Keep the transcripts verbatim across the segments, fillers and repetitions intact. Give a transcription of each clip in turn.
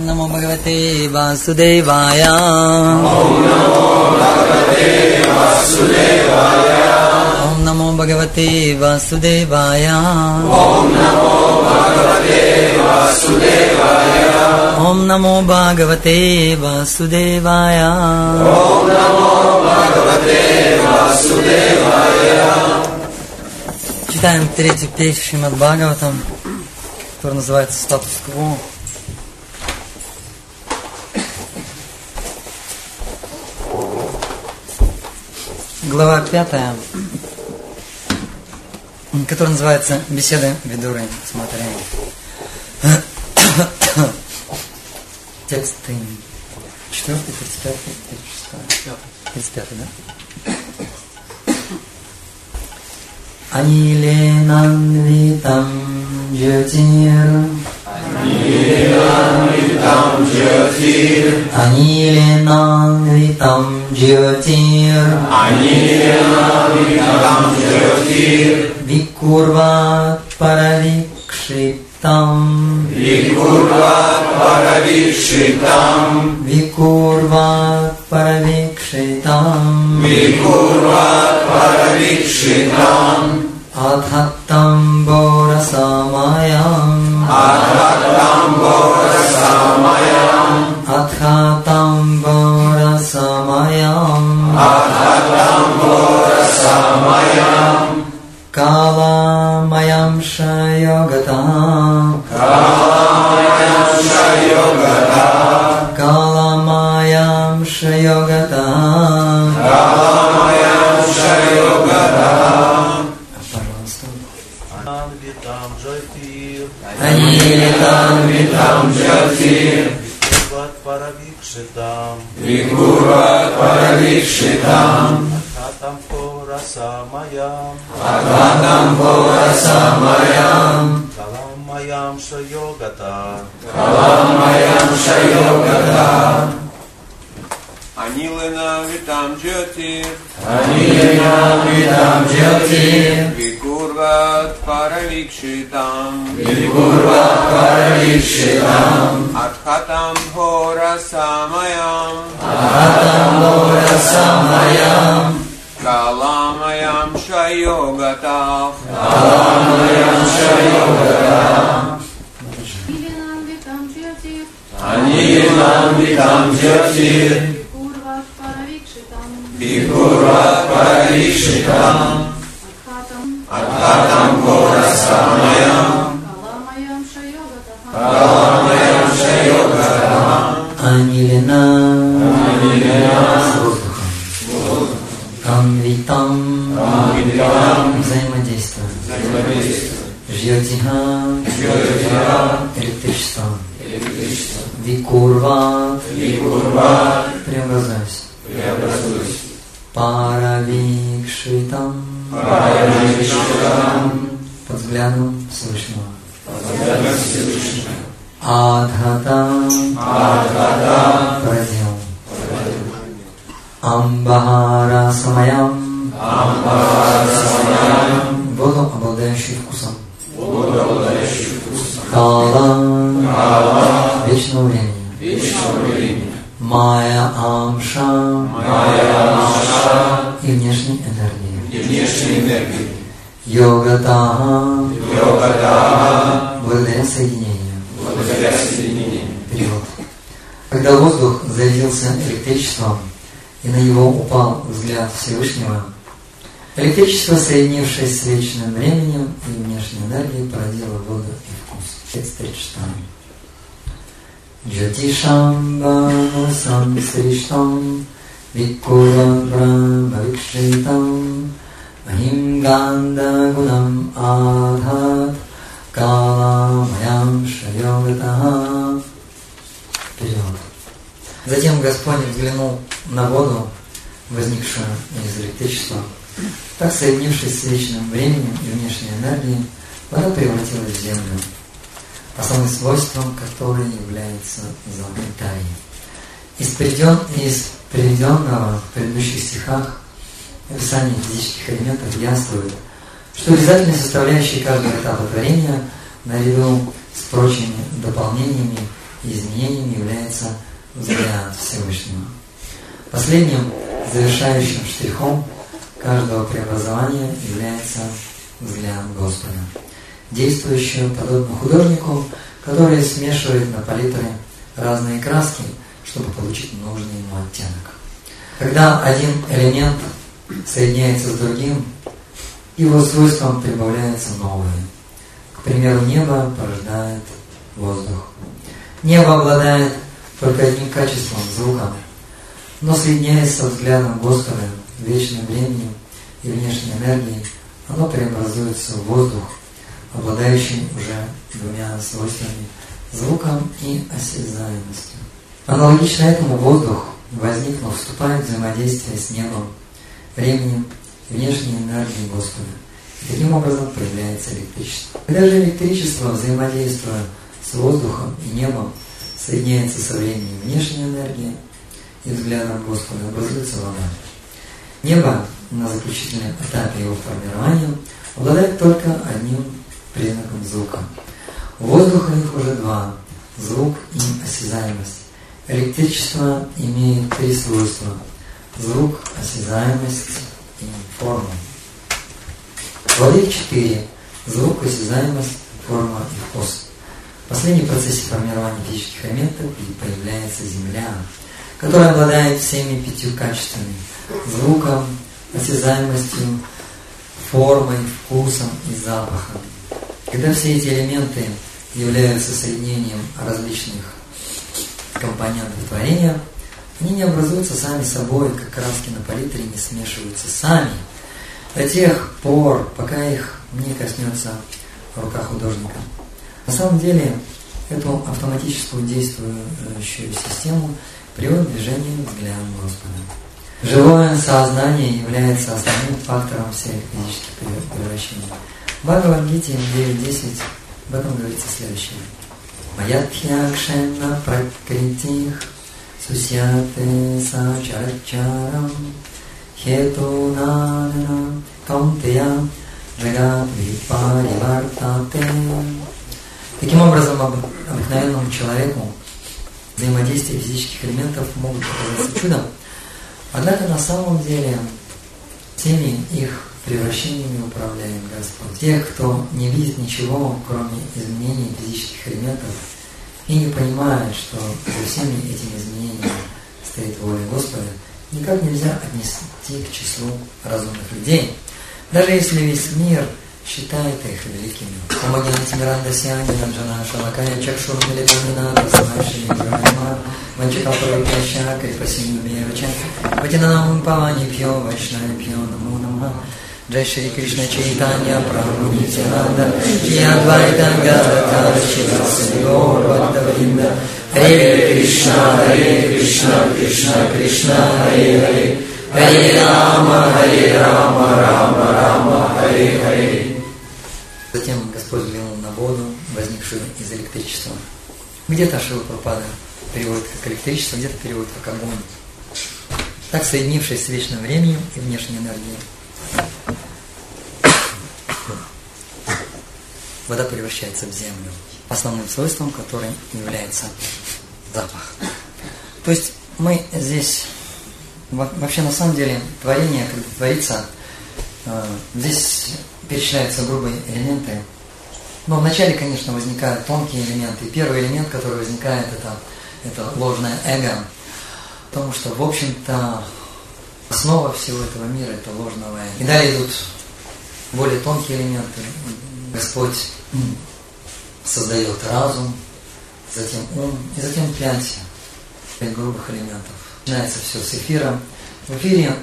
Namo Bhagavate Vasudevaya. Om Namo Bhagavate Vasudevaya. Om Namo Bhagavate Vasudevaya. Om Namo Bhagavate Vasudevaya. Om Namo Bhagavate Vasudevaya. Om Namo Bhagavate Vasudevaya. Читаем третью песню Шримад Бхагаватам, которая называется «Статус-кво». Глава пятая, которая называется «Беседы Видуры с Матарей». Тексты четвертый, тридцать пятый, тридцать шестой, тридцать пятый, да? Аниленанвитам джотир. Аниленанвитам джотир. Аниленанвитам джотир. Аниленанвитам джотир. Викурват паравикшитам. Викурват паравикшитам. Викурват паравикшитам. Викурват паравикшитам. Адхаттам борасамаям. Адхаттам борасамаям. Адхаттам борасамаям. Адхаттам борасамаям. Каламаям шайогатам. Каламаям шайогатам. Каламаям шайогатам. Каламаям шайогатам. Пожалуйста. Анвитам джотир. Аниленанвитам джотир. Викурват паравикшитам. Викурват паравикшитам. Адхаттам порасамаям. Адхаттам порасамаям. Каламаям шайогатам. Каламаям шайогатам. Аниленанвитам джотир. Аниленанвитам джотир. Викурват паравикшитам. Викурват паравикшитам. Адхаттам порасамаям. Адхаттам порасамаям. Каламаям шайогатам. Каламаям шайогатам. Аниленанвитам джотир. Аниленанвитам джотир. Викурват паравикшитам. Викурват паравикшитам. Адхаттам Адхаттам порасамаям. каламаям шайогатам. Каламаям шайогатам. Анилена. Анилена. С воздухом. Анвитам. Анвитам. Взаимодействие. Взаимодействие. Жьотиха. Жьотиха. Электричество. Электричество. Викурват. Викурват. Преобразуюсь. Преобразуюсь. Паравикшитам. Паравикшитам. Под взглядом Всевышнего. Взглядом Всевышнего. Адхатам. Адхатам. Поразил. Амбахара самаям. Амбахара самаям. Воду, обладающую вкусом. Воду, обладающую вкусом. Кала. Кала. Вечного времени. Вечного времени. Майя амша. Майя амша. И внешней энергии. И внешней энергии. Йогатаха. Йогатаха. Благодаря соединению. Благодаря соединению. Перевод. Когда воздух зарядился электричеством, и на него упал взгляд Всевышнего, электричество, соединившись с вечным временем и внешней энергией, породило воду и вкус. Текст тридцать шестой. Джотишамбанусам сриштам викурабрабхавикшитам махимгандагунам адхат каламаям шайогатаха. Перевод. Затем Господь взглянул на воду, возникшую из электричества. Так, соединившись с вечным временем и внешней энергией, вода превратилась в землю, основным свойством которой является золотой таи. Из, приведен, из приведенного в предыдущих стихах описания физических элементов яствует, что обязательной составляющей каждого этапа творения, наряду с прочими дополнениями, и изменением является взгляд Всевышнего. Последним завершающим штрихом каждого преобразования является взгляд Господа, действующего подобно художнику, который смешивает на палитре разные краски, чтобы получить нужный ему оттенок. Когда один элемент соединяется с другим, его свойствам прибавляются новые. К примеру, небо порождает воздух. Небо обладает только одним качеством – звуком, но соединяясь со взглядом Господа, вечным временем и внешней энергией, оно преобразуется в воздух, обладающий уже двумя свойствами – звуком и осязаемостью. Аналогично этому воздух, возникнув, вступает в взаимодействие с небом, временем и внешней энергией Господа. И таким образом проявляется электричество. Когда же электричество, взаимодействуя с воздухом и небом, соединяется со временем внешней энергии и взглядом Господа, образуется вода. Небо на заключительном этапе его формирования обладает только одним признаком звука. У воздуха их уже два – звук и осязаемость. Электричество имеет три свойства – звук, осязаемость и форму. Воды четыре – звук, осязаемость, форма и вкус. В последнем процессе формирования физических элементов и появляется Земля, которая обладает всеми пятью качествами – звуком, осязаемостью, формой, вкусом и запахом. Когда все эти элементы являются соединением различных компонентов творения, они не образуются сами собой, как краски на палитре не смешиваются сами, до тех пор, пока их не коснется рука художника. На самом деле, эту автоматическую действующую систему приводит в движение взгляд Господа. Живое сознание является основным фактором всех физических превращений. В Бхагавад-гите девять десять об этом говорится следующее. Маятхьякшена пракритих сусьяте сачарачарам хетунанана каунтея джагат випаривартате. Таким образом, обыкновенному человеку взаимодействие физических элементов могут показаться чудом, однако на самом деле всеми их превращениями управляет Господь. Те, кто не видит ничего, кроме изменений физических элементов, и не понимает, что за всеми этими изменениями стоит воля Господа, никак нельзя отнести к числу разумных людей, даже если весь мир считает их великими. Джай Шри Кришна Чайтанья Прабху Нитянанда Шри Адвайта Гададхара Шри Гаур Бхактавринда Харе Кришна, Харе Кришна, Кришна Кришна, Харе Харе Харе Рама, Харе Рама, Рама Рама, Харе Харе. Затем Господь взглянул на воду, возникшую из электричества. Где-то Шрила Прабхупада переводит как электричество, где-то переводит как огонь. Так, соединившись с вечным временем и внешней энергией, вода превращается в землю, основным свойством которой является запах. То есть мы здесь, вообще на самом деле, творение, когда творится, здесь перечисляются грубые элементы, но вначале, конечно, возникают тонкие элементы. Первый элемент, который возникает, это, это ложное эго, потому что, в общем-то, основа всего этого мира – это ложное эго. И далее идут более тонкие элементы. Господь создает разум, затем ум, и затем пять, пять грубых элементов. Начинается все с эфира. В эфире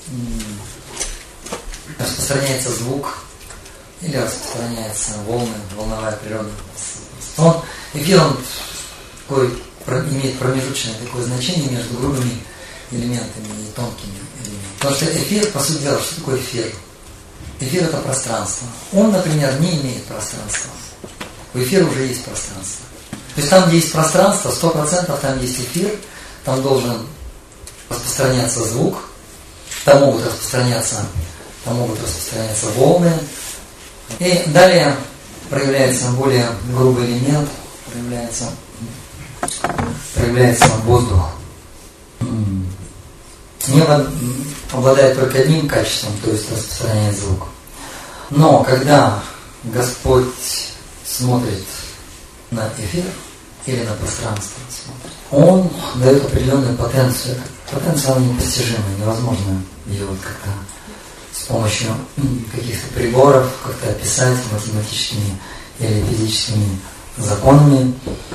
распространяется звук, или распространяется волны, волновая природа. Он, эфир, он такой, имеет промежуточное такое значение между грубыми элементами и тонкими элементами. Потому что эфир, по сути дела, что такое эфир? Эфир – это пространство. Он, например, не имеет пространства. У эфира уже есть пространство. То есть там, где есть пространство, сто процентов там есть эфир, там должен распространяться звук, там могут распространяться, там могут распространяться волны. И далее проявляется более грубый элемент, проявляется проявляется воздух. Небо обладает только одним качеством, то есть распространяет звук. Но когда Господь смотрит на эфир или на пространство, Он дает определенную потенцию. Потенциал непостижимый, невозможно ее вот как-то с помощью каких-то приборов как-то описать математическими или физическими законами.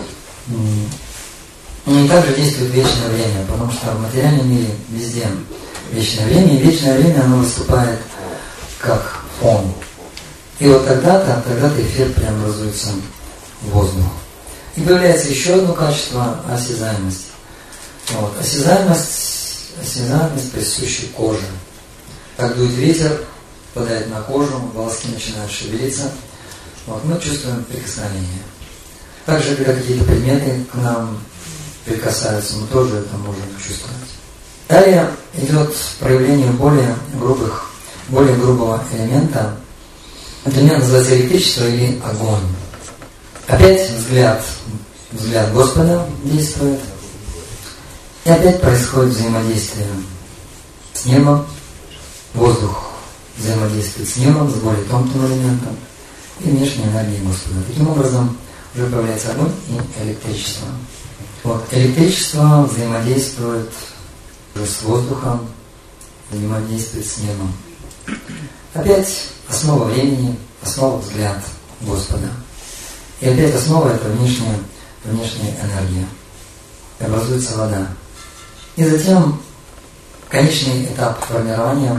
И также действует вечное время, потому что в материальном мире везде вечное время, и вечное время оно выступает как фон. И вот тогда-то, тогда-то эфир преобразуется в воздух. И появляется еще одно качество – осязаемость. Вот. Осязаемость, осязаемость присуща коже. Как дует ветер, попадает на кожу, волоски начинают шевелиться. Вот. Мы чувствуем прикосновение. Также, когда какие-то предметы к нам прикасаются, мы тоже это можем чувствовать. Далее идет проявление более грубых, более грубого элемента. Это элемент называется электричество или огонь. Опять взгляд, взгляд Господа действует. И опять происходит взаимодействие с небом. Воздух взаимодействует с небом, с более тонким элементом и внешней энергией Господа. Таким образом уже появляется огонь и электричество. Вот. Электричество взаимодействует уже с воздухом, взаимодействует с небом. Опять основа времени, основа взгляд Господа. И опять основа это внешняя, внешняя энергия. Образуется вода. И затем конечный этап формирования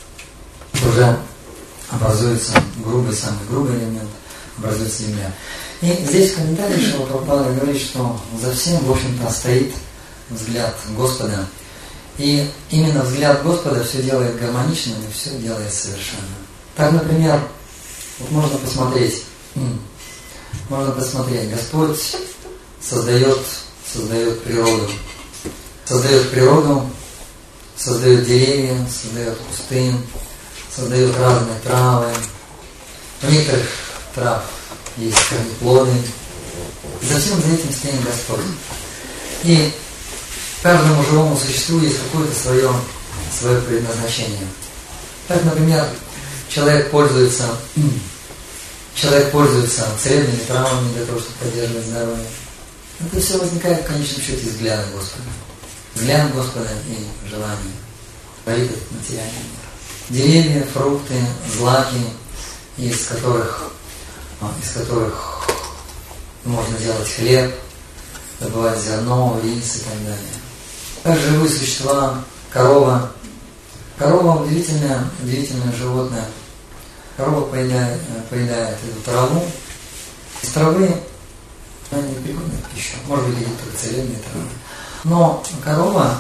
уже образуется грубый, самый грубый элемент, образуется земля. И здесь в комментариях Шрила Прабхупада говорит, что за всем, в общем-то, стоит взгляд Господа. И именно взгляд Господа все делает гармоничным и все делает совершенно. Так, например, вот можно посмотреть, можно посмотреть, Господь создает, создает природу. Создает природу, создает деревья, создает кусты, создает разные травы. У некоторых трав есть корнеплоды. И за всем за этим стоит Господь. И каждому живому существу есть какое-то свое, свое предназначение. Так, например, человек пользуется, человек пользуется целебными травами для того, чтобы поддерживать здоровье. Это все возникает в конечном счете из взгляда Господа. Взгляд Господа и желание. Творит этот материальный мир. Деревья, фрукты, злаки, из которых, из которых можно делать хлеб, добывать зерно, рис и так далее. Также живые существа, корова. Корова удивительное, удивительное животное. Корова поедает, поедает эту траву. Из травы она не пригодна к пищу. Может быть, какие-то целебные травы. Но корова,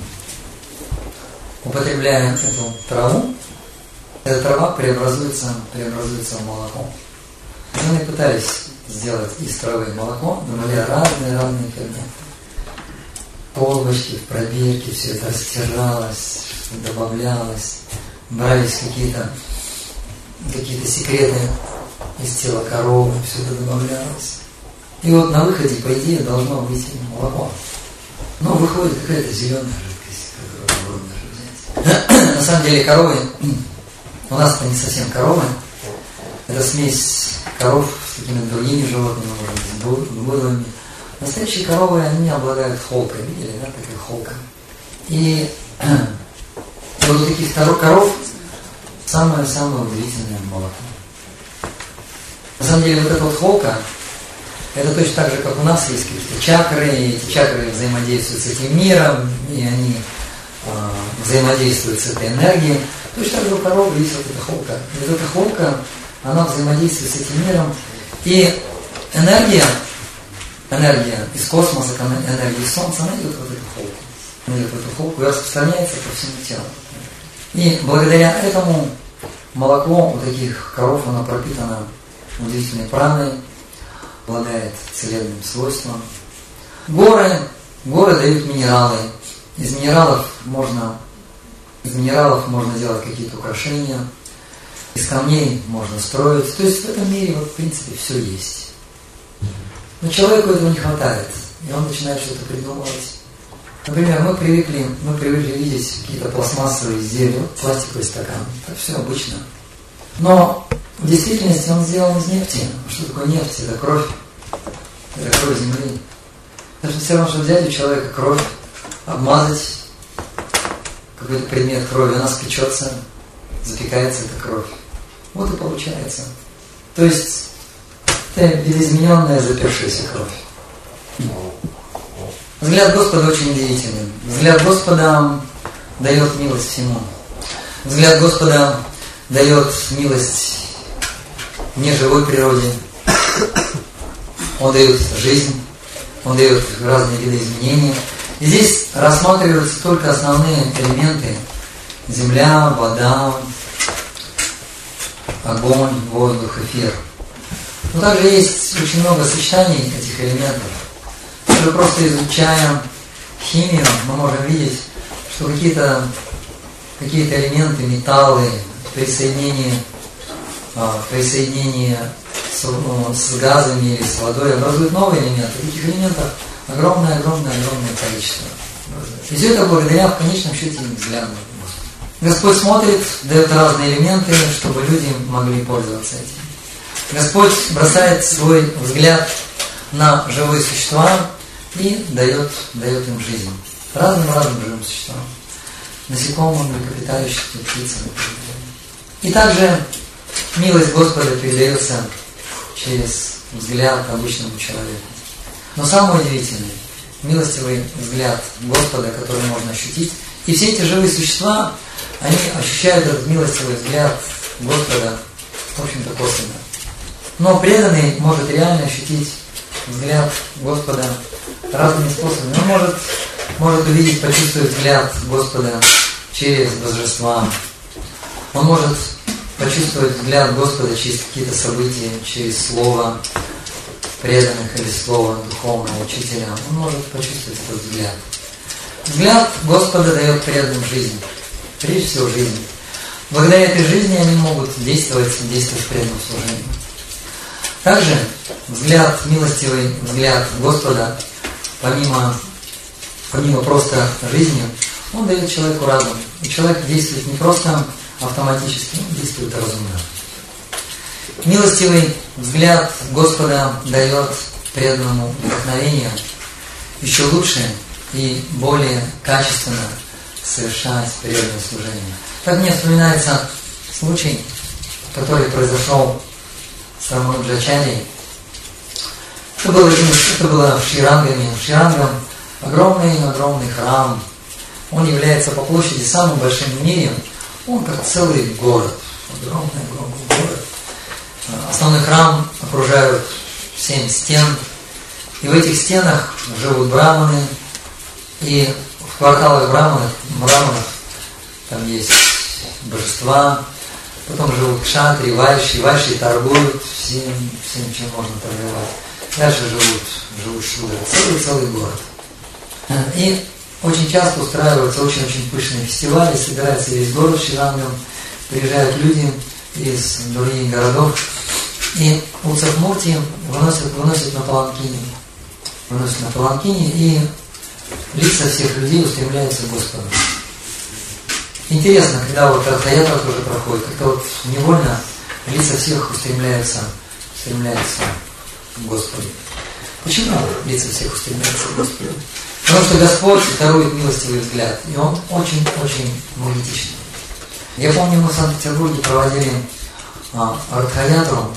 употребляя эту траву, эта трава преобразуется, преобразуется в молоко. Они пытались сделать из травы молоко, добавляя разные-разные ферменты. Колбочки, пробирки, все это растиралось, добавлялось, брались какие-то какие-то секреты из тела коровы, все это добавлялось. И вот на выходе, по идее, должно выйти молоко. Но выходит какая-то зеленая жидкость, которую можно даже взять. На самом деле коровы, у нас это не совсем коровы, это смесь коров с какими-то другими животными, может быть, с быдлами. Настоящие коровы, они обладают холкой, видели, да, такая холка. И вот у таких коров самое-самое удивительное молоко. На самом деле вот эта вот холка, это точно так же, как у нас есть какие-то чакры, и эти чакры взаимодействуют с этим миром, и они э, взаимодействуют с этой энергией. Точно так же у коровы есть вот эта холка. И вот эта холка, она взаимодействует с этим миром. И энергия, энергия из космоса, энергия из Солнца, она идет в эту холку. Она идет в эту холку и распространяется по всему телу. И благодаря этому молоко у таких коров, оно пропитано удивительной праной, обладает целебным свойством. Горы, горы дают минералы. Из минералов можно, из минералов можно делать какие-то украшения. Из камней можно строить. То есть в этом мире, вот, в принципе, все есть. Но человеку этого не хватает. и он начинает что-то придумывать. Например, мы привыкли, мы привыкли видеть какие-то пластмассовые изделия, пластиковый стакан. Это все обычно. Но в действительности он сделан из нефти. Что такое нефть? Это кровь. Это кровь земли. Это все равно, что взять у человека кровь, обмазать какой-то предмет крови, она спечется, запекается эта кровь. Вот и получается. То есть это видоизмененная запершаяся кровь. Взгляд Господа очень удивительный. Взгляд Господа дает милость всему. Взгляд Господа дает милость неживой природе. Он дает жизнь, Он дает разные виды изменений. И здесь рассматриваются только основные элементы. Земля, вода, огонь, воздух, эфир. Но также есть очень много сочетаний этих элементов. Уже просто изучая химию, мы можем видеть, что какие-то какие-то элементы, металлы при соединении, при соединении с, с газами или с водой образуют новые элементы. Таких элементов огромное-огромное-огромное количество. И все это благодаря, в конечном счете, взгляду. Господь смотрит, дает разные элементы, чтобы люди могли пользоваться этим. Господь бросает свой взгляд на живые существа и дает, дает им жизнь. Разным-разным живым существам. Насекомым, млекопитающим, птицам. И также милость Господа передается через взгляд обычному человеку. Но самое удивительное, милостивый взгляд Господа, который можно ощутить. И все эти живые существа, они ощущают этот милостивый взгляд Господа, в общем-то, косвенно. Но преданный может реально ощутить взгляд Господа разными способами. Он может, может увидеть, почувствовать взгляд Господа через божества. Он может почувствовать взгляд Господа через какие-то события, через слово преданных или слово духовного учителя. Он может почувствовать этот взгляд. Взгляд Господа дает преданным жизнь. Прежде всего жизнь. Благодаря этой жизни они могут действовать, действовать в преданном служении. Также взгляд, милостивый взгляд Господа, помимо, помимо просто жизни, он дает человеку разум. И человек действует не просто автоматически, он действует разумно. Милостивый взгляд Господа дает преданному вдохновение еще лучше и более качественно совершать преданное служение. Так мне вспоминается случай, который произошел с Рамаnuджачарьей. Это было, это было в Шрирангаме. В Шрирангам огромный-огромный храм. Он является по площади самым большим в мире. Он как целый город. Огромный-огромный город. Основной храм окружают семь стен. И в этих стенах живут браманы. И в кварталах браманов, браманов там есть божества. Потом живут кшатри, вайши. Вайши торгуют всем, всем, чем можно торговать. Дальше живут, живут шудры. Целый-целый город. И очень часто устраиваются очень-очень пышные фестивали, собирается весь город Шрирангам, приезжают люди из других городов, и Утсавмурти выносят, выносят на паланкине, выносят на паланкине, и лица всех людей устремляются к Господу. Интересно, когда вот Радха-ятра тоже проходит, как-то вот невольно лица всех устремляются, устремляются к Господу. Почему лица всех устремляются к Господу? Потому что Господь дарует милостивый взгляд, и Он очень-очень магнетичный. Я помню, мы в Санкт-Петербурге проводили а, Радха-ятру,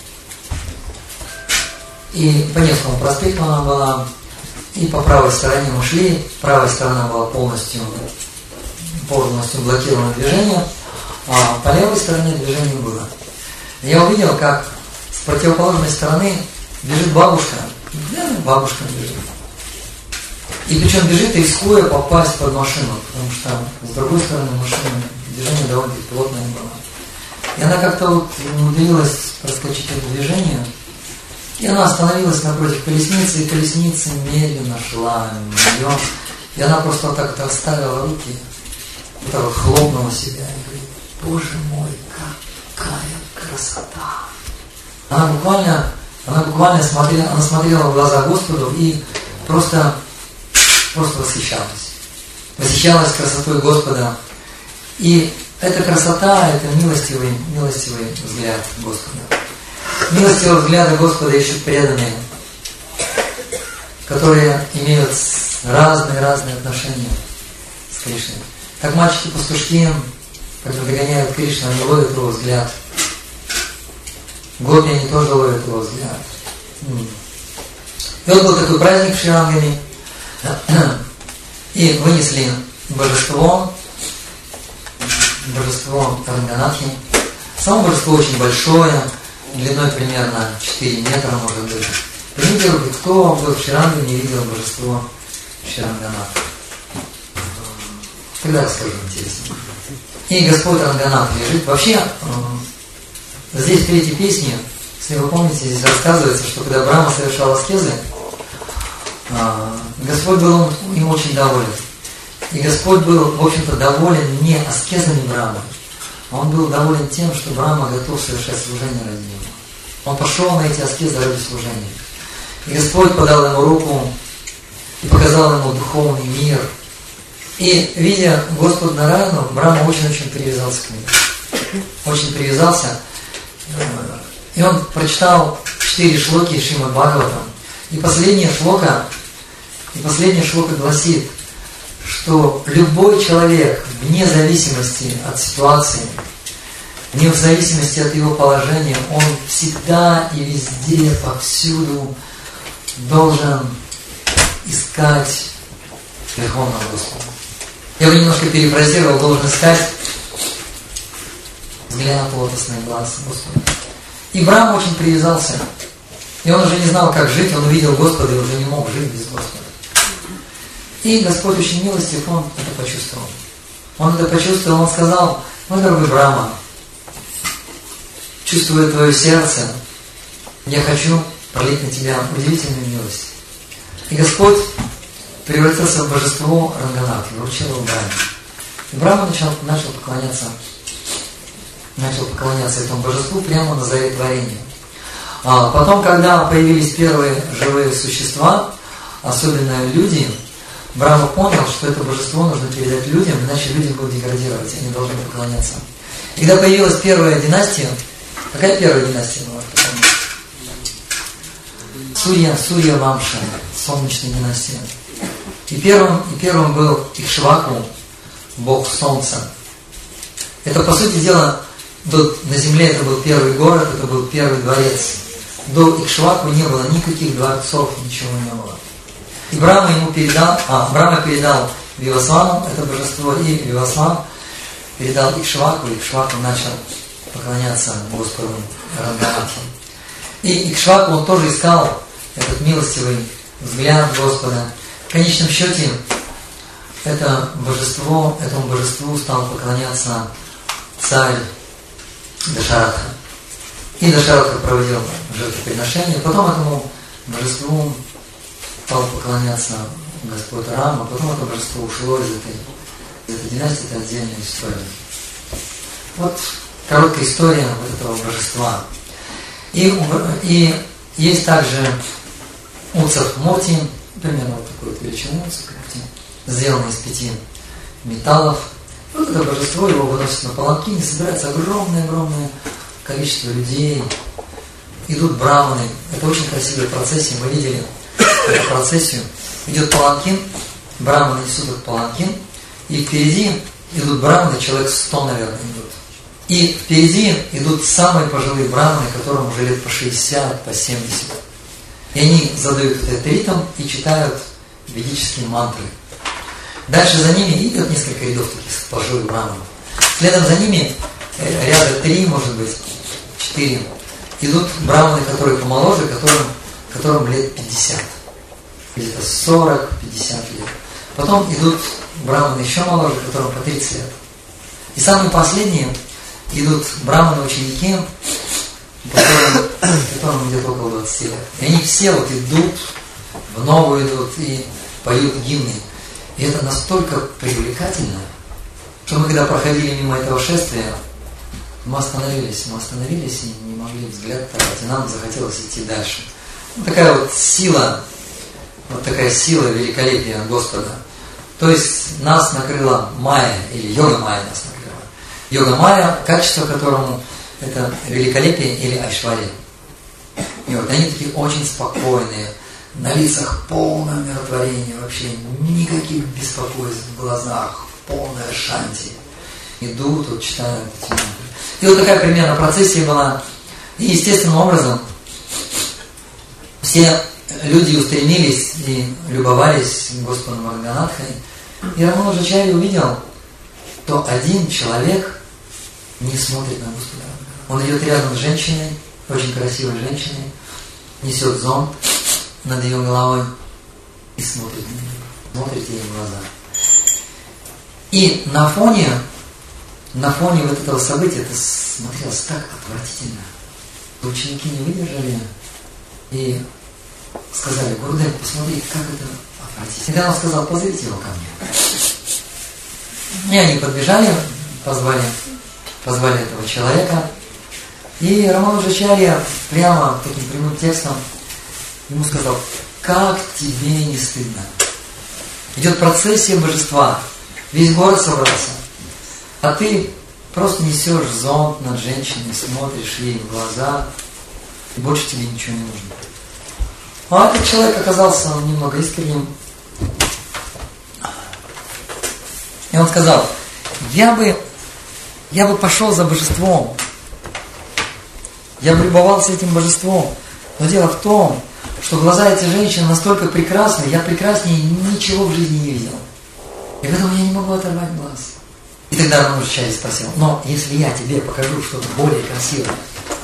и по Невскому проспекту она была, и по правой стороне мы шли, правая сторона была полностью, полностью блокировано движение, а по левой стороне движение было. Я увидел, как с противоположной стороны бежит бабушка, бабушка бежит. И причем бежит, рискуя попасть под машину, потому что с другой стороны машины движение довольно плотное было. И она как-то вот умудрилась проскочить это движение, и она остановилась напротив колесницы, и колесница медленно шла на нее, и она просто вот так вот расставила руки, вот так вот хлопнула себя и говорит: Боже мой, какая красота! Она буквально, она буквально смотрела, она смотрела в глаза Господу, и просто, просто восхищалась. Восхищалась красотой Господа. И эта красота, это милостивый, милостивый взгляд Господа. Милостивого взгляда Господа ищут преданные, которые имеют разные-разные отношения с Кришной. Как мальчики-пастушки, когда догоняют Кришну, они ловят его взгляд. Гопи, они тоже ловят его взгляд. И вот был такой праздник в Шри-Рангаме, и вынесли божество, божество Ранганатхи. Само божество очень большое, длиной примерно четыре метра, может быть. Примите руки, кто был в Шри-Рангаме, не видел божество Шри-Ранганатха? Когда расскажу, интересно. И Господь Ранганатх лежит. Вообще, здесь в третьей песне, если вы помните, здесь рассказывается, что когда Брахма совершал аскезы, Господь был им очень доволен. И Господь был, в общем-то, доволен не аскезами Брахмы, а Он был доволен тем, что Брахма готов совершать служение ради Него. Он пошел на эти аскезы ради служения. И Господь подал ему руку и показал ему духовный мир. И, видя Господа Нараяну, Брахма очень-очень привязался к нему. Очень привязался. И он прочитал четыре шлоки Шримад Бхагаватам. И последняя шлока, и последняя шлока гласит, что любой человек, вне зависимости от ситуации, вне зависимости от его положения, он всегда и везде, повсюду должен искать Верховного Господа. Я бы немножко перефразировал, должен искать взгляд лотосный глаз Господа. И Брахма очень привязался. И он уже не знал, как жить, он увидел Господа и уже не мог жить без Господа. И Господь очень милостив, он это почувствовал. Он это почувствовал, он сказал: мой дорогой Брахма, чувствуя твое сердце, я хочу пролить на тебя удивительную милость. И Господь превратился в божество Ранганатхи, вручил его Брахме. И Брахма начал, начал поклоняться, начал поклоняться этому божеству прямо на заре творения. А потом, когда появились первые живые существа, особенно люди, Брахма понял, что это божество нужно передать людям, иначе люди будут деградировать, они должны поклоняться. И когда появилась первая династия, какая первая династия была? Сурья, Сурья Вамша, солнечная династия. И первым, и первым был Икшваку, бог солнца. Это, по сути дела, на земле это был первый город, это был первый дворец. До Икшваку не было никаких дворцов, ничего не было. И Брахма ему передал, а, Брахма передал Вивасвану, это божество, и Вивасван передал Икшваку, и Икшваку начал поклоняться Господу Ранганатхи. И Икшваку он тоже искал этот милостивый взгляд Господа. В конечном счете, это божество, этому божеству стал поклоняться царь Дашаратха. И Дашаратха проводил жертвоприношение, потом этому божеству стал поклоняться Господь Рама, потом это божество ушло из этой, из этой династии, это отдельная история. Вот короткая история вот этого божества. И, и есть также Уцав Мурти, примерно вот такой вот величины Уцав Мурти, сделанный из пяти металлов. Вот это божество, его выносят на паланкине, собирается огромное-огромное количество людей. Идут браманы. Это очень красивая процессия, мы видели эту процессию. Идет паланкин, браманы несут этот паланкин, и впереди идут браманы, человек сто, наверное, идут. И впереди идут самые пожилые браманы, которым уже лет по шестьдесят, по семьдесят. И они задают этот ритм и читают ведические мантры. Дальше за ними идет несколько рядов таких пожилых браманов. Следом за ними, ряда три, может быть, четыре, идут браманы, которые помоложе, которым, которым лет пятьдесят. Где-то сорок-пятьдесят лет. Потом идут браманы еще моложе, которым по тридцать лет. И самые последние идут браманы-ученики, которым, которым где-то около двадцати лет. И они все вот идут, в новую идут и поют гимны. И это настолько привлекательно, что мы, когда проходили мимо этого шествия, мы остановились, мы остановились и не могли взгляд оторвать, и нам захотелось идти дальше. Ну, такая вот сила, вот такая сила великолепия Господа. То есть нас накрыла майя, или йога майя нас накрыла. Йога майя, качество которому это великолепие или айшвария. И вот они такие очень спокойные, на лицах полное умиротворение, вообще никаких беспокойств в глазах, полная шанти. Идут, вот читают эти мантры. И вот такая примерно процессия была. И естественным образом все люди устремились и любовались Господом Ранганатхой. И Рамануджачарья увидел, что один человек не смотрит на Господа Ранганатхи. Он идет рядом с женщиной, очень красивой женщиной, несет зонт над ее головой и смотрит на нее, смотрит ей в глаза. И на фоне, на фоне вот этого события это смотрелось так отвратительно. Ученики не выдержали и сказали: Гурудев, посмотри, как это отвратительно. И тогда он сказал: позовите его ко мне. И они подбежали, позвали, позвали этого человека. И Рамануджачарья прямо таким прямым текстом ему сказал: как тебе не стыдно? Идет процессия божества, весь город собрался, а ты просто несешь зонт над женщиной, смотришь ей в глаза, и больше тебе ничего не нужно. А этот человек оказался немного искренним. И он сказал: я бы, я бы пошел за божеством, я бы любовался этим божеством, но дело в том, что глаза этой женщины настолько прекрасны, я прекраснее ничего в жизни не видел. И поэтому я не могу оторвать глаз. И тогда Рамануджачарья спросил: но если я тебе покажу что-то более красивое,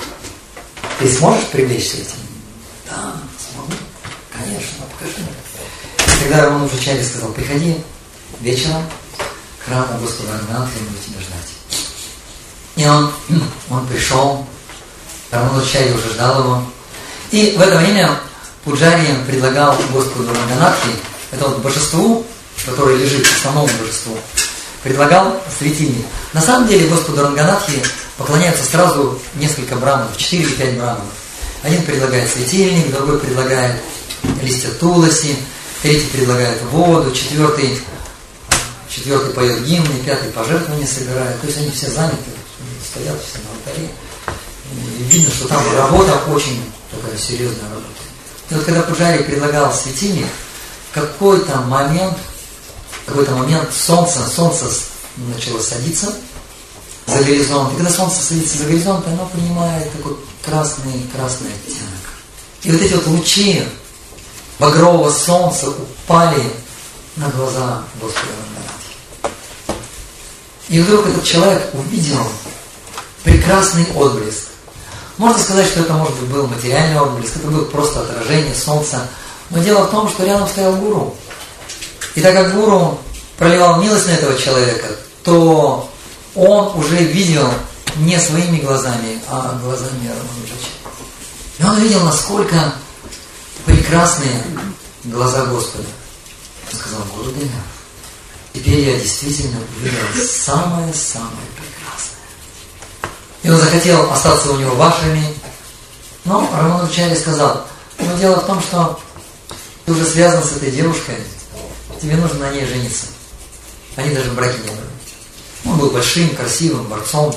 ты сможешь привлечься этим? Да, смогу. Конечно, покажи. И тогда Рамануджачарья сказал: приходи вечером к храму Господа Ранганатхи, я буду тебя ждать. И он, он пришел, Рамануджачарья уже ждал его. И в это время Пуджари предлагал Господу Ранганатхи, это вот божеству, которое лежит, основному божеству, предлагал светильник. На самом деле Господу Ранганатхи поклоняются сразу несколько браманов, четыре или пять браманов. Один предлагает светильник, другой предлагает листья туласи, третий предлагает воду, четвертый, четвертый поет гимны, пятый пожертвования собирает. То есть они все заняты, стоят все на алтаре. И видно, что там работа очень такая серьезная работа. И вот когда Пуджари предлагал светильник, в какой-то момент, в какой-то момент солнце, солнце начало садиться за горизонт. И когда солнце садится за горизонт, оно принимает такой красный, красный оттенок. И вот эти вот лучи багрового солнца упали на глаза Господа Ранганатхи. И вдруг этот человек увидел прекрасный отблеск. Можно сказать, что это, может быть, был материальный отблеск, это было просто отражение солнца. Но дело в том, что рядом стоял гуру. И так как гуру проливал милость на этого человека, то он уже видел не своими глазами, а глазами Рамануджачарьи. И он увидел, насколько прекрасные глаза Господа. Он сказал: Гурудев, теперь я действительно увидел самое-самое прекрасное. И он захотел остаться у него в ашраме, но Рамануджачарья сказал: но дело в том, что ты уже связан с этой девушкой, тебе нужно на ней жениться. Они даже в браке не были. Он был большим, красивым борцом.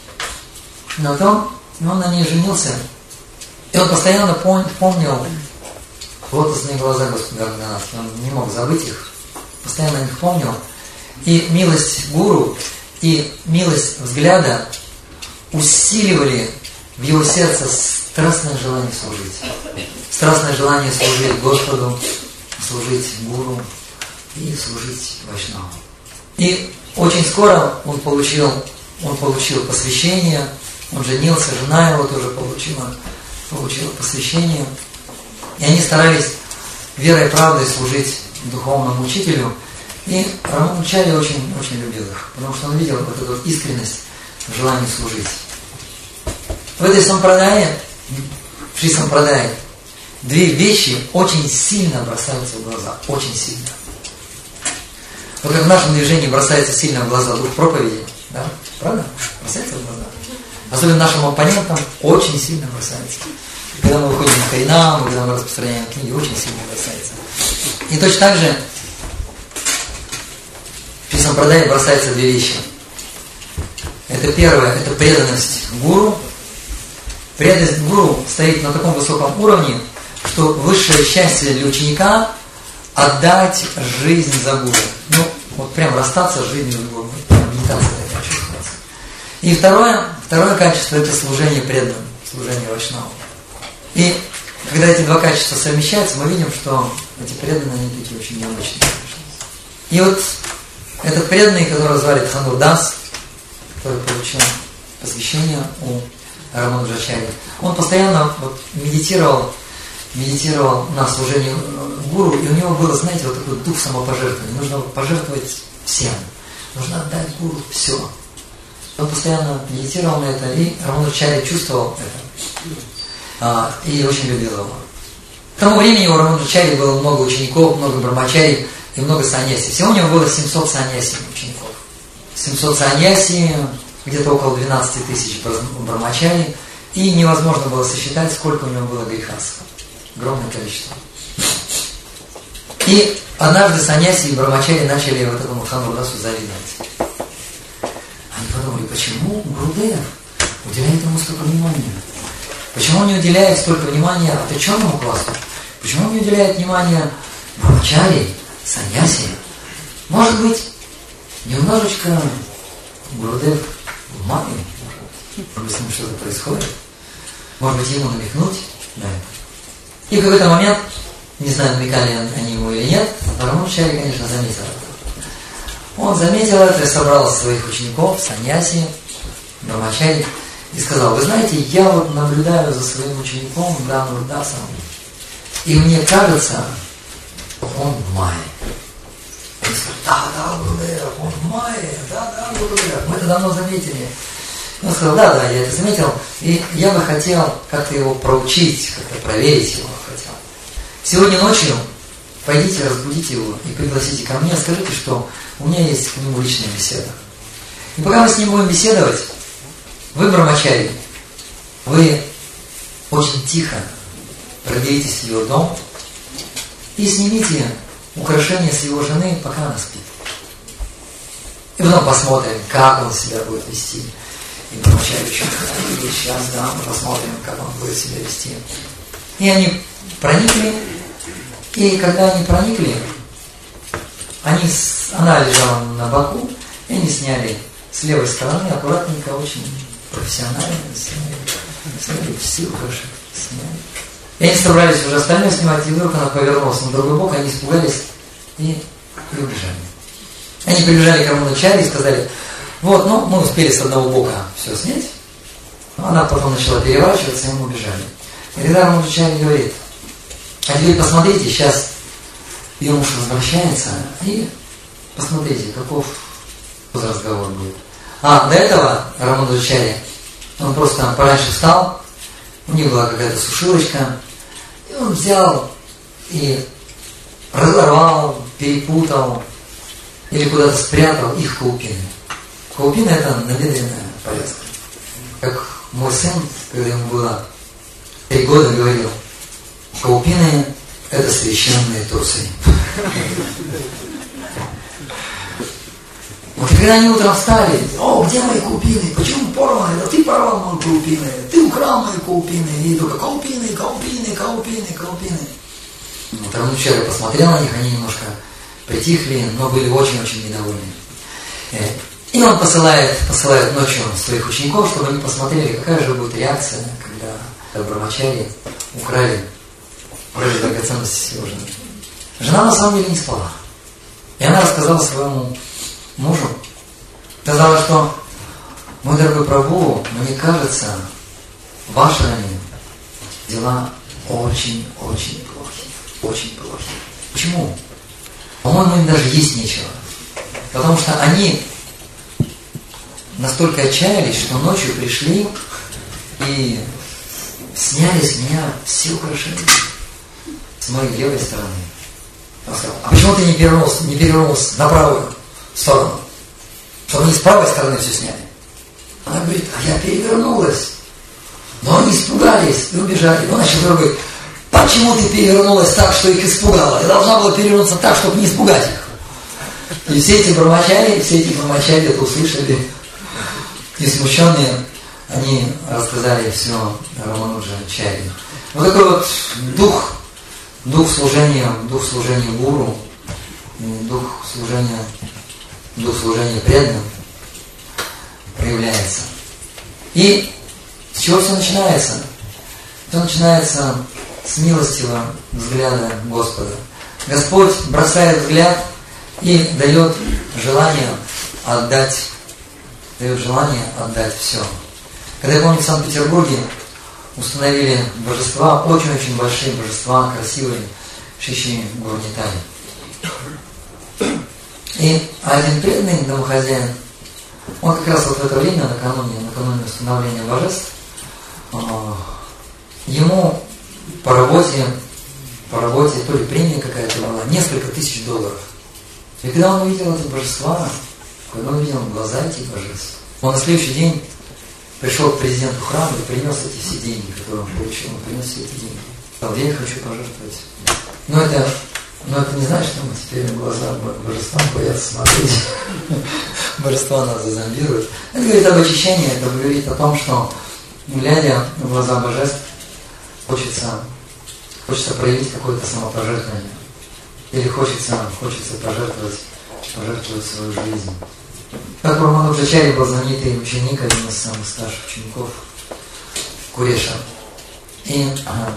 Но потом он на ней женился. И он постоянно помнил лотосные глаза Господа Ранганатхи. Он не мог забыть их. Постоянно их помнил. И милость гуру, и милость взгляда усиливали в его сердце страстное желание служить. Страстное желание служить Господу, служить гуру и служить вайшнаву. И очень скоро он получил, он получил посвящение, он женился, жена его тоже получила, получила посвящение. И они старались верой и правдой служить духовному учителю. И Рамануджачарья очень, очень любил их, потому что он видел вот эту вот искренность в желании служить. В этой сампрадае, в Шри Сампрадае, две вещи очень сильно бросаются в глаза, очень сильно. Вот как в нашем движении бросается сильно в глаза дух проповеди, да? Правда? Бросается в глаза. Особенно нашим оппонентам очень сильно бросается. Когда мы выходим на харинам, когда мы распространяем книги, очень сильно бросается. И точно так же в сампрадай бросаются две вещи. Это первое, это преданность гуру. Преданность гуру стоит на таком высоком уровне, что высшее счастье для ученика – отдать жизнь за гуру. Ну, вот прям расстаться с жизнью за гуру. Медитация такая чувствуется. И второе, второе качество – это служение преданным, служение вайшнавам. И когда эти два качества совмещаются, мы видим, что эти преданные, они такие очень необычные. И вот этот преданный, которого звали Дханурдас, который получил посвящение у Рамануджачарьи, он постоянно вот медитировал, медитировал на служении гуру, и у него было, знаете, вот такой дух самопожертвования. Нужно пожертвовать всем, нужно отдать гуру все. Он постоянно медитировал на это, и Рамануджачарья чувствовал это. А, и очень любил его. К тому времени у Рамануджачарьи было много учеников, много брамачарий и много саньяси. Всего у него было семьсот саньяси учеников. семьсот саньяси, где-то около двенадцать тысяч брамачарий, и невозможно было сосчитать, сколько у него было грехасов. Огромное количество. И однажды саньяси и брамачари начали вот этому Дханурдасу завидовать. Они подумали, почему Гурудев уделяет ему столько внимания? Почему он не уделяет столько внимания отвлеченному классу? Почему он не уделяет внимания брамачари, саньяси? Может быть, немножечко Гурудев в маме, может быть, с ним что-то происходит? Может быть, ему намекнуть на это? И в какой-то момент, не знаю, намекали они ему или нет, Рамануджачарья, конечно, заметил это. Он заметил это и собрал своих учеников, саньяси, брамачари, и сказал: вы знаете, я вот наблюдаю за своим учеником Дханурдасом, и мне кажется, он в мае. Они сказали: да, да, Гурудев, он в мае, да, да, Гурудев, мы это давно заметили. Он сказал: да, да, я это заметил, и я бы хотел как-то его проучить, как-то проверить его хотел. Сегодня ночью пойдите, разбудите его и пригласите ко мне, скажите, что у меня есть к нему личная беседа. И пока мы с ним будем беседовать, вы, брамачари, вы очень тихо проберитесь в его дом и снимите украшения с его жены, пока она спит. И потом посмотрим, как он себя будет вести. И брамачари что-то: сейчас, да, мы посмотрим, как он будет себя вести. И они проникли, и когда они проникли, они, она лежала на боку, и они сняли с левой стороны аккуратненько, очень профессионально сняли, сняли все украшения, сняли. И они собрались уже остальное снимать, и вдруг она повернулась на другой бок, они испугались и, и убежали. Они прибежали к Рамануджачарье и сказали: вот, ну, мы успели с одного бока все снять. Она потом начала переворачиваться, и мы убежали. И тогда Рамануджачарья говорит: а теперь посмотрите, сейчас ее муж возвращается, и посмотрите, каков разговор будет. А, до этого Рамануджачарья, он просто пораньше встал, у них была какая-то сушилочка, и он взял и разорвал, перепутал или куда-то спрятал их каупины. Каупина – это набедренная повязка. Как мой сын, когда ему было три года, говорил: каупины – это священные трусы. Вот когда они утром встали: о, где мои каупины? Почему порваны? Да ты порвал мои каупины, ты украл мои каупины. И только каупины, каупины, каупины, каупины. Вот Рамануджачарья посмотрел на них, они немножко притихли, но были очень-очень недовольны. И он посылает, посылает ночью своих учеников, чтобы они посмотрели, какая же будет реакция, когда брамачари украли, украли драгоценности его жены. Жена на самом деле не спала. И она рассказала своему мужу, сказала, что: мой дорогой Прабху, мне кажется, в ашраме дела очень-очень плохи. Очень плохи. Почему? По-моему, им даже есть нечего. Потому что они настолько отчаялись, что ночью пришли и сняли с меня все украшения с моей левой стороны. Он сказал: а почему ты не перевернулся, не перевернулся на правую сторону? Чтобы они с правой стороны все сняли. Она говорит: а я перевернулась. Но они испугались и убежали. Он начал другой: почему ты перевернулась так, что их испугала? Ты должна была перевернуться так, чтобы не испугать их. И все эти брамачари, все эти брамачари это услышали. И смущенные, они рассказали все Рамануджачарье. Вот такой вот дух, дух служения, дух служения гуру, дух служения, дух служения преданным проявляется. И с чего все начинается? Все начинается с милостивого взгляда Господа. Господь бросает взгляд и дает желание отдать, дает желание отдать все. Когда я помню, в Санкт-Петербурге установили божества, очень-очень большие божества, красивые, Шиши Гурнитани. И один преданный домохозяин, он как раз вот в это время, накануне, накануне установления божеств, ему по работе, по работе, то ли премия какая-то была, несколько тысяч долларов. И когда он увидел эти божества, когда он увидел глаза этих божеств, он на следующий день пришел к президенту храма и принес эти все деньги, которые он получил. Он принес все эти деньги. Сказал, я их хочу пожертвовать. Но это, но это не значит, что мы теперь в глаза божествам боятся смотреть. Божества нас зазомбируют. Это говорит об очищении, это говорит о том, что, глядя в глаза божеств, хочется, хочется проявить какое-то самопожертвование. Или хочется, хочется пожертвовать, пожертвовать свою жизнь. Как Рамануджачарья был знаменитый ученик, один из самых старших учеников Куреша. И,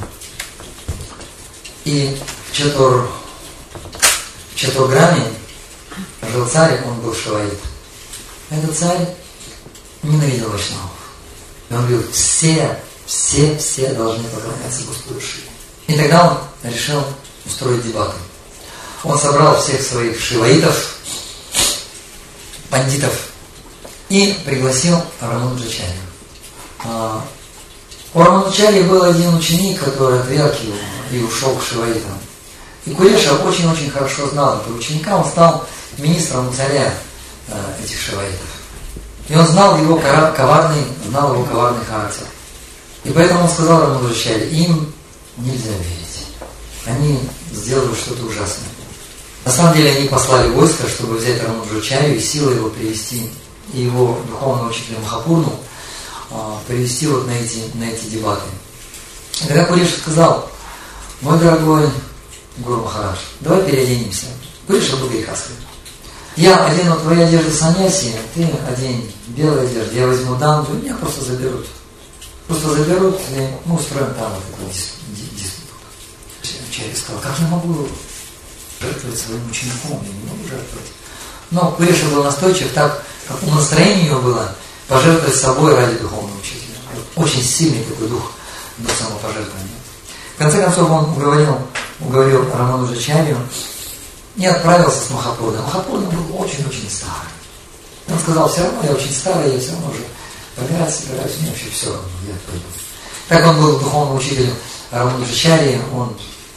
и в, Четур, в Четурграме жил царь, он был шиваит. Этот царь ненавидел вайшнавов. И он говорил, все, все, все должны поклоняться Господу Шиве. И тогда он решил устроить дебаты. Он собрал всех своих шиваитов, пандитов, и пригласил Рамануджачарью. А, у Рамануджачарьи был один ученик, который отверг его и ушел к шиваитам. И Куреша очень-очень хорошо знал этого ученика, он стал министром царя а, этих шиваитов. И он знал его коварный, знал его коварный характер. И поэтому он сказал Рамануджачарье, им нельзя верить. Они сделали что-то ужасное. На самом деле они послали войско, чтобы взять Рамануджачарью и силой его привести, и его духовного учителя Махапурну привести вот на эти, на эти дебаты. И тогда Куреша сказал, мой дорогой Гуру Махарадж, давай переоденемся. Куреша был грехастый. Я одену твои одежды саньяси, ты одень белые одежды, я возьму дамбу, и меня просто заберут. Просто заберут, и мы устроим там вот такой диспут. Чарья сказал, как я могу жертвовать своим учеником, я не могу жертвовать. Но Куреша был настойчив, так как у настроения его было пожертвовать собой ради духовного учителя. Очень сильный такой дух, дух самопожертвования. В конце концов он уговорил, уговорил Рамануджачарью и отправился с Махапурной. Махапурна был очень-очень старый. Он сказал, все равно я очень старый, я все равно уже помирать собираюсь, мне вообще все равно, я пойду. Так он был духовным учителем Рамануджачарьи, он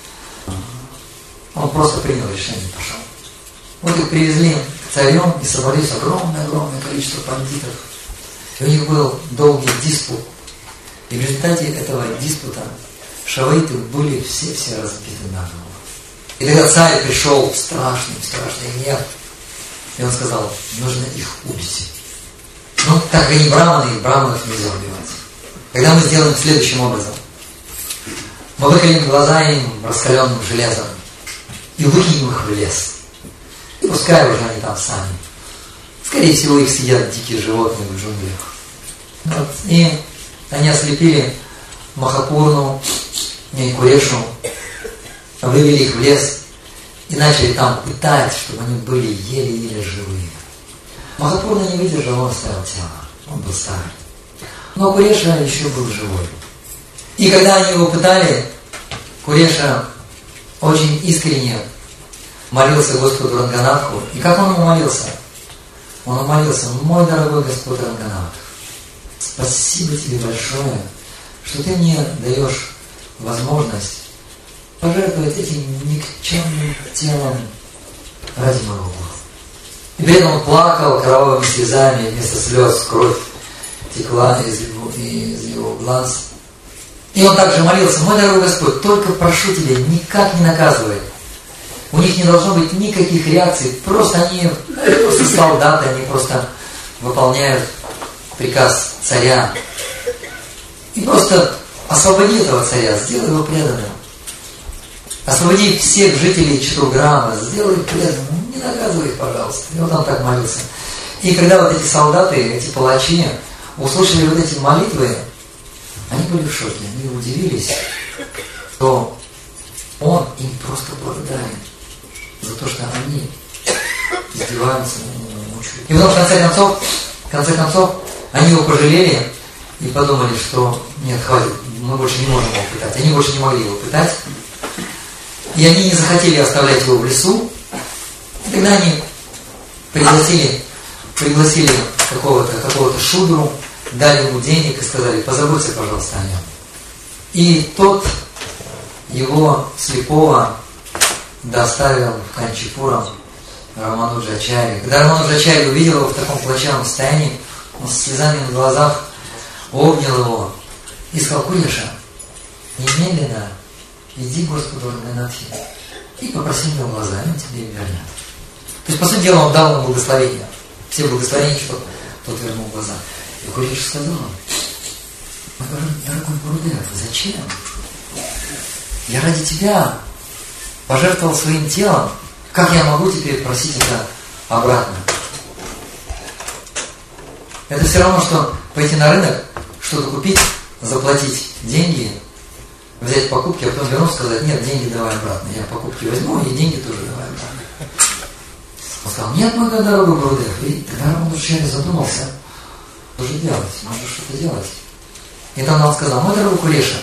Он просто принял решение и пошел. Вот их привезли к царю и собрались огромное-огромное количество пандитов. И у них был долгий диспут. И в результате этого диспута шиваиты были все-все разбиты на голову. И тогда царь пришел в страшный, страшный гнев. И он сказал, нужно их убить. Ну, так как они браманы, браманов нельзя убивать. Тогда мы сделаем следующим образом. Мы выколем глаза им раскаленным железом и выкинем их в лес. И пускай уже они там сами. Скорее всего, их съедят дикие животные в джунглях. Вот. И они ослепили Махапурну и Курешу, вывели их в лес и начали там пытать, чтобы они были еле-еле живые. Махапурна не выдержал, он оставил тело. Он был старый. Но Куреша еще был живой. И когда они его пытали, Куреша очень искренне молился Господу Ранганатху. И как он ему молился? Он молился, мой дорогой Господь Ранганатх, спасибо тебе большое, что ты мне даешь возможность пожертвовать этим никчемным телом ради моего Бога. И при этом он плакал кровавыми слезами, вместо слез кровь текла из его, из его глаз. И он также молился: мой дорогой Господь, только прошу Тебя, никак не наказывай. У них не должно быть никаких реакций, просто они просто солдаты, они просто выполняют приказ царя. И просто освободи этого царя, сделай его преданным. Освободи всех жителей Читраграма, сделай их преданным, не наказывай их, пожалуйста. И вот он так молился. И когда вот эти солдаты, эти палачи услышали вот эти молитвы, они были в шоке, они удивились, что он им просто благодарен за то, что они издеваются, мучают. И потом в конце концов, в конце концов, они его пожалели и подумали, что нет, хватит, мы больше не можем его пытать. Они больше не могли его пытать. И они не захотели оставлять его в лесу. И тогда они пригласили, пригласили какого-то, какого-то шудру, дали ему денег и сказали: позаботься, пожалуйста, о нем. И тот его слепого доставил в Канчипурам Рамануджачарья. Когда Рамануджачарья увидел его в таком плачевном состоянии, он с слезами на глазах обнял его и сказал: Куреша, немедленно иди к Господу Ранганатхи и попроси у него глаза, и он тебе их вернет. То есть, по сути дела, он дал ему благословение. Все благословения, что тот вернул глаза. И Куреша сказал: дорогой Гурудев, зачем? Я ради тебя пожертвовал своим телом. Как я могу теперь просить это обратно? Это все равно, что пойти на рынок, что-то купить, заплатить деньги, взять покупки, а потом вернуться, сказать: нет, деньги давай обратно. Я покупки возьму, и деньги тоже давай обратно. Он сказал: нет, мой дорогой Гурудев. И тогда Рамануджачарья задумался, что же делать, нужно что-то делать. И тогда он сказал: мой дорогой Куреша,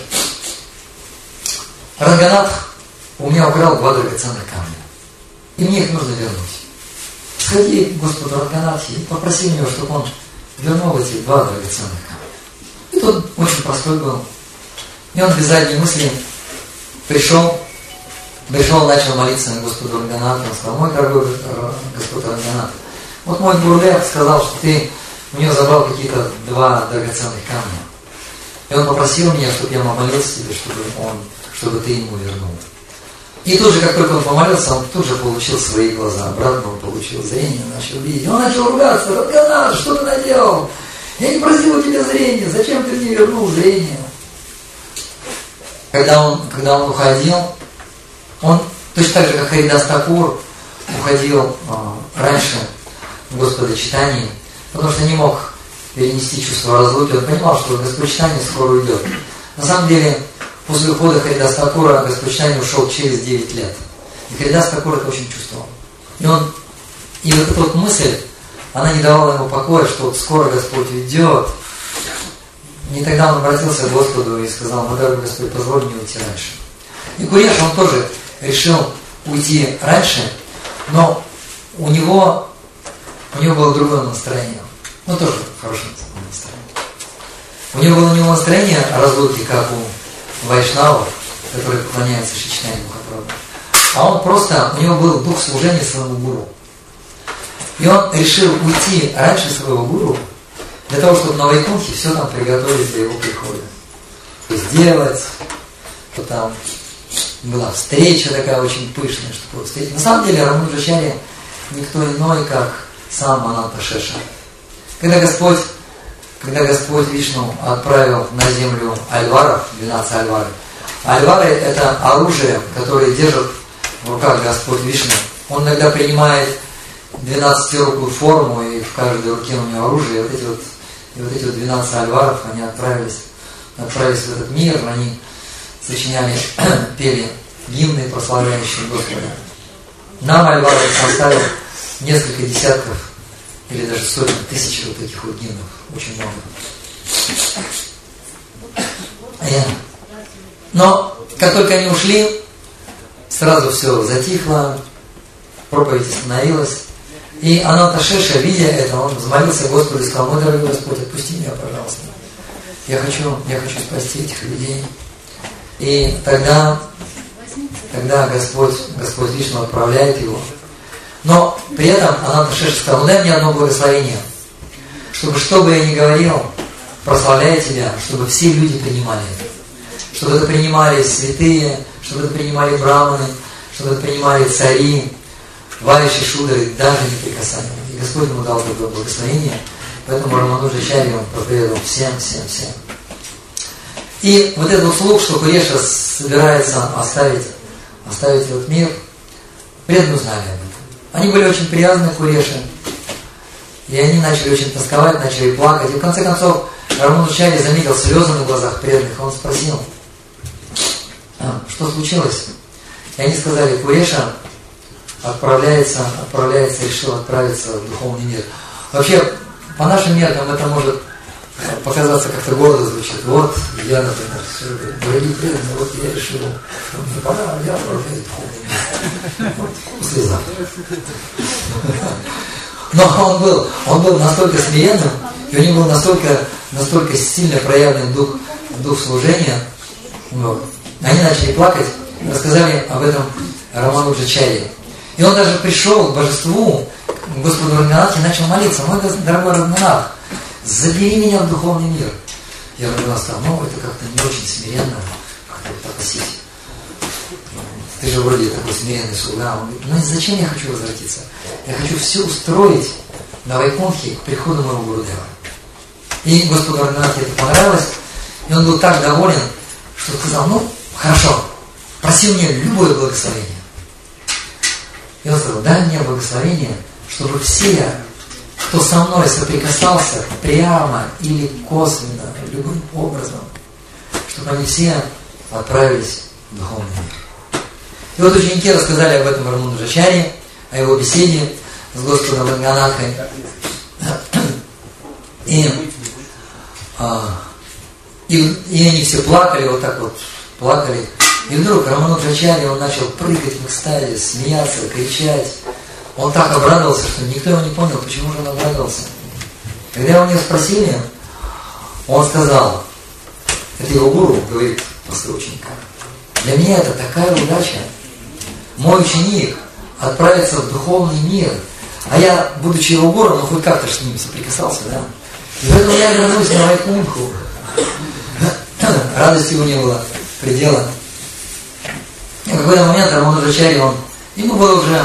Ранганатх у меня украл два драгоценных камня, и мне их нужно вернуть. Сходи к Господу Ранганатхи и попроси у него, чтобы он вернул эти два драгоценных камня. И тот очень простой был. И он без задней мысли пришел, пришел, начал молиться на Господу Ранганатху. Он сказал: мой дорогой Господь Ранганатх, вот мой Гурудев сказал, что ты у него забрал какие-то два драгоценных камня. И он попросил меня, чтобы я молился тебе, чтобы, он, чтобы ты ему вернул. И тут же, как только он помолился, он тут же получил свои глаза. Обратно он получил зрение, начал видеть. Он начал ругаться: Ранганатх, что ты наделал? Я не просил у тебя зрения, зачем ты мне вернул зрение? Когда он, когда он уходил, он точно так же, как Харидас Такур, уходил э, раньше в Господа Чайтаньи, потому что не мог перенести чувство разлуки. Он понимал, что Господь Чайтанья скоро уйдет. На самом деле, после ухода Харидас Такура Господь Чайтанья ушел через девять лет. И Харидас Такур это очень чувствовал. И, он, и вот эта вот мысль, она не давала ему покоя, что вот скоро Господь уйдет. И тогда он обратился к Господу и сказал: мой дорогой Господь, позволь мне уйти раньше. И Куреша, он тоже решил уйти раньше, но у него, у него было другое настроение. Ну, тоже хорошее настроение. У него было у него настроение разлуки, как у вайшнавов, которые поклоняются Шри Чайтанье Махапрабху. А он просто, у него был дух служения своему гуру. И он решил уйти раньше своего гуру, для того, чтобы на Вайкунхе все там приготовить для его прихода. То есть делать, что там была встреча такая очень пышная, чтобы встретить. На самом деле Рамануджачарья никто иной, как сам Ананта Шеша. Когда Господь, когда Господь Вишну отправил на землю альваров, двенадцать альваров, альвары это оружие, которое держит в руках Господь Вишну. Он иногда принимает двенадцатирукую форму, и в каждой руке у него оружие, и вот эти вот И вот эти вот двенадцать альваров, они отправились, отправились в этот мир, они сочиняли, пели гимны, прославляющие Господа. Нам альвар составил несколько десятков или даже сотен тысяч вот таких вот гимнов. Очень много. Но как только они ушли, сразу все затихло, проповедь остановилась. И Ананта Шеша, видя это, он взмолился Господу и сказал: мой дорогой Господь, отпусти меня, пожалуйста. Я хочу, я хочу спасти этих людей. И тогда, тогда Господь, Господь Вишну отправляет его. Но при этом Ананта Шеша сказал: ну дай мне одно благословение, чтобы что бы я ни говорил, прославляя тебя, чтобы все люди понимали это. чтобы это принимали святые, чтобы это принимали браманы, чтобы это принимали цари, вайши, шудры, даже не прикасания. И Господь ему дал такое благословение, поэтому Рамануджачарья он проповедовал всем, всем, всем. И вот этот слух, что Куреша собирается оставить, оставить этот мир, преданные узнали об этом. Они были очень привязаны к Куреше, и они начали очень тосковать, начали плакать. И в конце концов Рамануджачарья заметил слезы на глазах преданных, он спросил, что случилось? И они сказали, Куреша отправляется, отправляется, решил отправиться в духовный мир. Вообще, по нашим меркам это может показаться как-то гордо звучит. Вот, я, например, дорогие преданные, вот я решил, что мне пора, я отправляюсь в духовный мир. Вот, послезавтра. Но он был, он был настолько смиренным, и у него был настолько, настолько сильно проявлен дух, дух служения. Вот. Они начали плакать, рассказали об этом Рамануджачарье. И он даже пришел к божеству, к Господу Рамганатхе, и начал молиться. Мой дорогой Рамганатх, забери меня в духовный мир. Я Рамганатх сказал, ну это как-то не очень смиренно, как-то вот попросить. Ты же вроде такой смиренный слуга. Он говорит, ну зачем я хочу возвратиться? Я хочу все устроить на Вайкунтхе к приходу моего Гурудева. И Господу Рамганатхе это понравилось, и он был так доволен, что сказал, ну хорошо, проси мне любое благословение. И он сказал, дай мне благословение, чтобы все, кто со мной соприкасался прямо или косвенно, любым образом, чтобы они все отправились в духовный мир. И вот ученики рассказали об этом Рамануджачарье, о его беседе с Господом Рамганатхой. И, а, и, и они все плакали, вот так вот плакали. И вдруг Рамануджачарья, он начал прыгать в экстазе, смеяться, кричать. Он так обрадовался, что никто его не понял, почему же он обрадовался. Когда у него спросили, он сказал, это его гуру, говорит после ученика, для меня это такая удача. Мой ученик отправится в духовный мир, а я, будучи его гуру, ну хоть как-то с ним соприкасался, да? И поэтому я вернусь на Вайкунтху. Радости у него было предела. И в какой-то момент Рамануджачарья, он, ему было уже,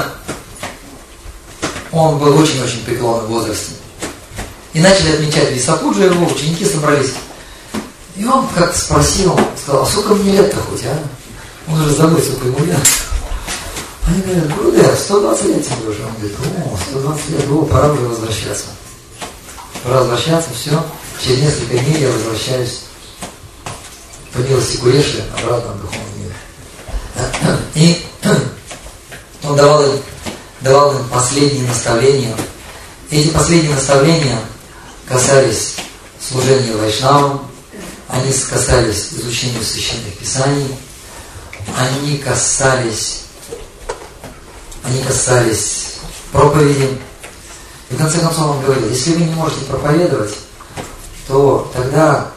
он был очень-очень преклонном возрасте. И начали отмечать Висакуджу, его ученики собрались. И он как-то спросил, сказал, а сколько мне лет-то хоть, а? Он уже забыл, сколько ему лет. Они говорят, Гурудев, сто двадцать лет тебе уже. Он говорит, о, сто двадцать лет, о, пора уже возвращаться. Пора возвращаться, все. Через несколько дней я возвращаюсь по милости Куреши обратно в духовный мир. И он давал им, давал им последние наставления. Эти последние наставления касались служения вайшнавам, они касались изучения священных писаний, они касались, они касались проповеди. И в конце концов он говорил, если вы не можете проповедовать, то тогда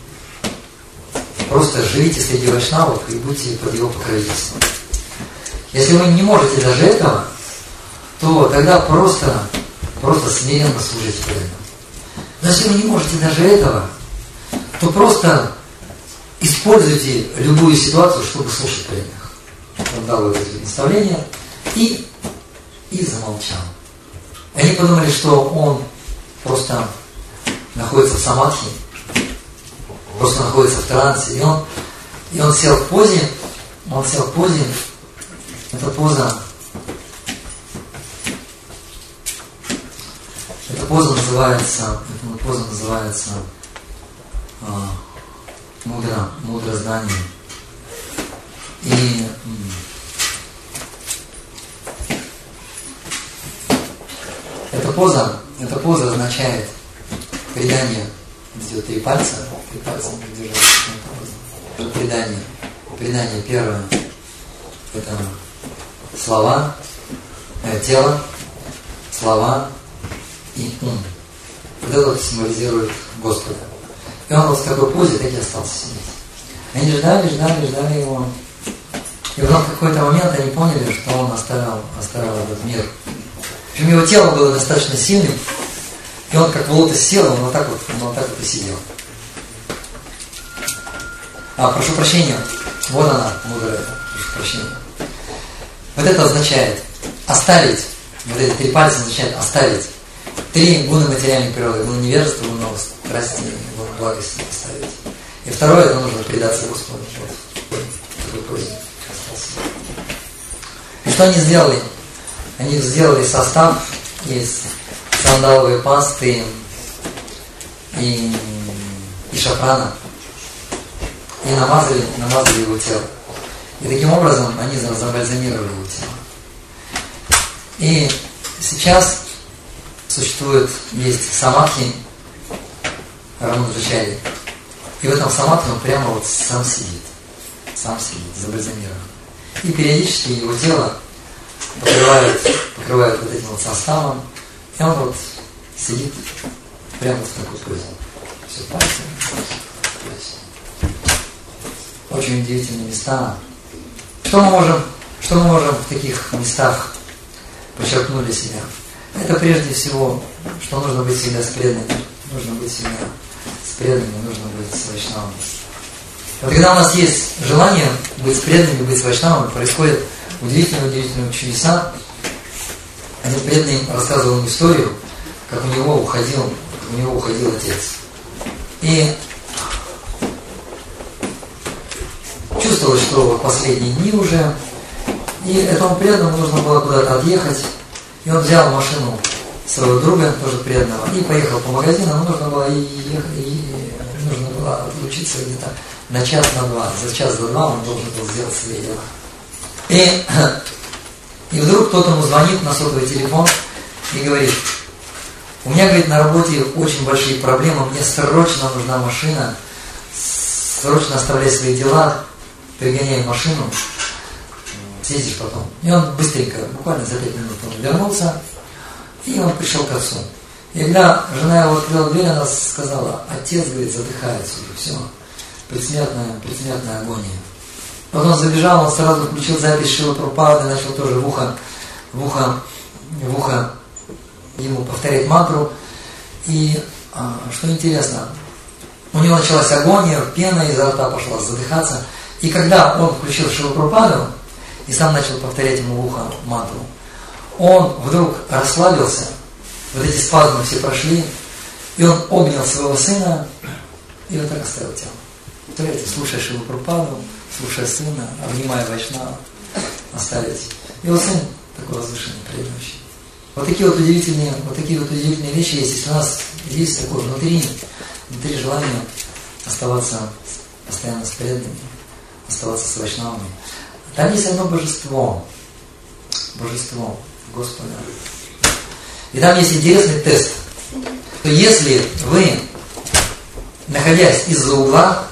просто живите среди вайшнавов и будьте под его покровительством. Если вы не можете даже этого, то тогда просто, просто смиренно служите преданным. Но если вы не можете даже этого, то просто используйте любую ситуацию, чтобы слушать преданных. Он дал вот эти наставления и, и замолчал. Они подумали, что он просто находится в самадхи, просто находится в трансе. И он, и он сел в позе, он сел в позе, эта поза, эта поза называется, эта поза называется а, мудра, мудра знания. И эта поза, эта поза означает предание. Здесь три пальца, три пальца держать. Предание. Предание первое – это слова, э, тело, слова и ум. Вот это вот символизирует Господа. И он вот в такой позе так и остался сидеть. Они ждали, ждали, ждали его. И потом в какой-то момент они поняли, что он оставил, оставил этот мир. Причем его тело было достаточно сильным, и он как в лотос сел, он вот так вот, он вот так вот и сидел. А, прошу прощения. Вот она, мудрая. Прошу прощения. Вот это означает оставить. Вот эти три пальца означает оставить. Три гуна материальной природы. Гуна невежества, гуна страсти, гуна благости оставить. И второе, это нужно предаться Господу. И что они сделали? Они сделали состав из сандаловой пасты и, и шафрана. И намазали, намазали его тело. И таким образом они забальзамировали его тело. И сейчас существует, есть самадхи Рамаnuджачарьи. И в этом самадхи он прямо вот сам сидит. Сам сидит, забальзамирован. И периодически его тело покрывает, покрывает вот этим вот составом. И он вот сидит прямо в такой позе. Все пальцы. Очень удивительные места. Что мы можем, что мы можем в таких местах подчеркнуть для себя? Это прежде всего, что нужно быть всегда с преданными. Нужно быть всегда с преданными, нужно быть с вайшнавами. Вот когда у нас есть желание быть с преданными, быть с вайшнавами, происходят удивительные-удивительные чудеса. Один преданный рассказывал им историю, как у него уходил, как у него уходил отец. И чувствовалось, что в последние дни уже, и этому преданному нужно было куда-то отъехать, и он взял машину своего друга, тоже преданного, и поехал по магазинам. Нужно было, и, и, и, нужно было отлучиться где-то на час, на два. За час до два он должен был сделать свои дела. И, и вдруг кто-то ему звонит на сотовый телефон и говорит: у меня, говорит, на работе очень большие проблемы, мне срочно нужна машина, срочно оставляй свои дела, пригоняй машину, съездишь потом. И он быстренько, буквально за пять минут он вернулся, и он пришел к отцу. И когда жена его открыла дверь, она сказала: отец, говорит, задыхается уже, все, предсмертная, предсмертная агония. Потом забежал, он сразу включил запись Шрилы Прабхупады, начал тоже в ухо, в ухо, в ухо ему повторять мантру. И а, что интересно, у него началась агония, пена изо рта пошла, задыхаться. И когда он включил Шрилу Прабхупаду и сам начал повторять ему в ухо мантру, он вдруг расслабился, вот эти спазмы все прошли, и он обнял своего сына и вот так оставил тело. Представляете, слушая Шрилу Прабхупаду, слушая сына, обнимая вайшнава, оставить. Его сын такой возвышенный, преданный. Вот такие вот удивительные, вот такие вот удивительные вещи есть. Если у нас есть такое внутри, внутри желание оставаться постоянно с преданными, оставаться с вайшнавами. Там есть одно божество. Божество Господа. И там есть интересный тест. То если вы, находясь из-за угла,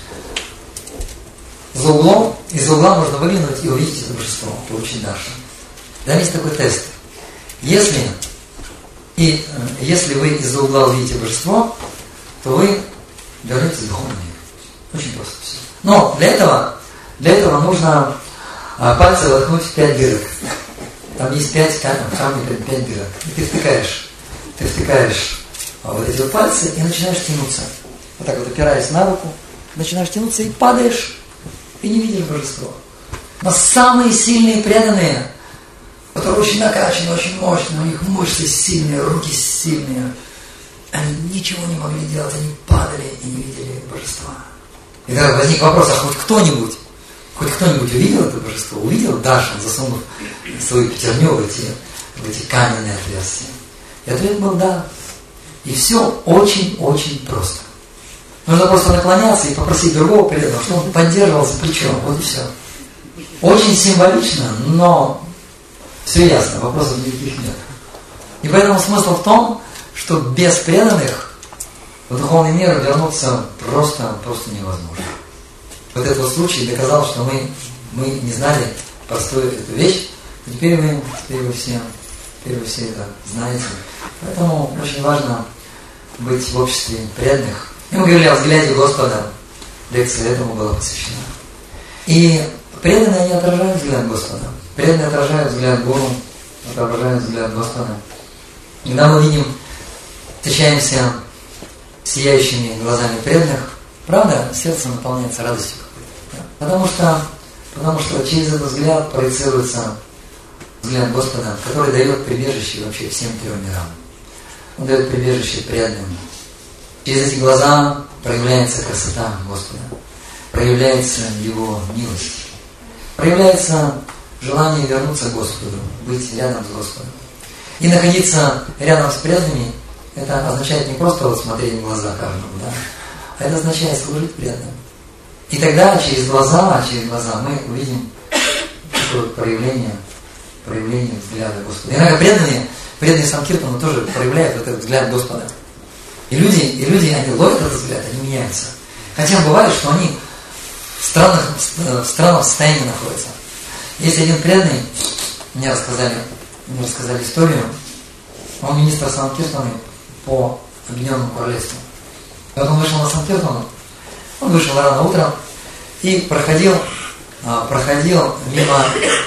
за углом, из-за угла можно выглянуть и увидеть это божество, получить даршан. Там есть такой тест. Если, и, если вы из-за угла увидите божество, то вы вернетесь в духовный мир. Очень просто все. Но для этого, для этого нужно а, пальцы воткнуть в пять дырок. Там есть пять камней, пять дырок. И ты втыкаешь, ты втыкаешь а, вот эти вот пальцы и начинаешь тянуться. Вот так вот опираясь на руку, начинаешь тянуться и падаешь, и не видишь божество. Но самые сильные преданные, которые очень накачаны, очень мощные, у них мышцы сильные, руки сильные, они ничего не могли делать, они падали и не видели божества. И тогда возник вопрос: а хоть кто-нибудь, хоть кто-нибудь увидел это божество, увидел даршан, засунув свою пятерню в эти, в эти каменные отверстия? И ответ был да. И все очень-очень просто. Нужно просто наклоняться и попросить другого преданного, чтобы он поддерживал за плечом. Вот и все. Очень символично, но все ясно, вопросов никаких нет. И поэтому смысл в том, что без преданных в духовный мир вернуться просто, просто невозможно. Вот этот вот случай доказал, что мы, мы не знали простую эту вещь, и теперь вы, теперь вы все, теперь вы все это знаете. Поэтому очень важно быть в обществе преданных. И мы говорили о взгляде Господа, лекция этому была посвящена. И преданные не отражают взгляд Господа. Преданные отражают взгляд Гуру, отражают взгляд Господа. Когда мы видим, встречаемся с сияющими глазами преданных, правда, сердце наполняется радостью какой-то. Да? Потому что, потому что через этот взгляд проецируется взгляд Господа, который дает прибежище вообще всем трем мирам. Он дает прибежище преданным. Через эти глаза проявляется красота Господа, проявляется Его милость, проявляется желание вернуться к Господу, быть рядом с Господом. И находиться рядом с преданными, это означает не просто вот смотреть в глаза каждому, да, а это означает служить преданным. И тогда через глаза, через глаза мы увидим такое проявление, проявление взгляда Господа. Иногда преданные, преданные Санкиртану тоже проявляют этот взгляд Господа. И люди, и люди, они ловят этот взгляд, они меняются. Хотя бывает, что они в странных, в странном состоянии находятся. Есть один преданный, мне рассказали, мне рассказали историю, он министр Санкиртаны по Объединенному Королевству. И вот он вышел на Санкиртану, он вышел рано утром и проходил, проходил мимо,